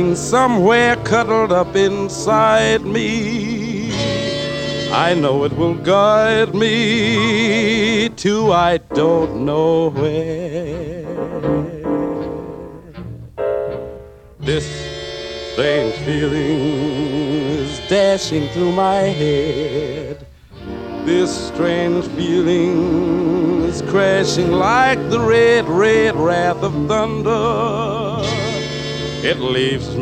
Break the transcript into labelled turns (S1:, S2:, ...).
S1: And somewhere cuddled up inside me, I know it will guide me to I don't know where. This strange feeling is dashing through my head. This strange feeling is crashing like the red, red wrath of thunder. It leaves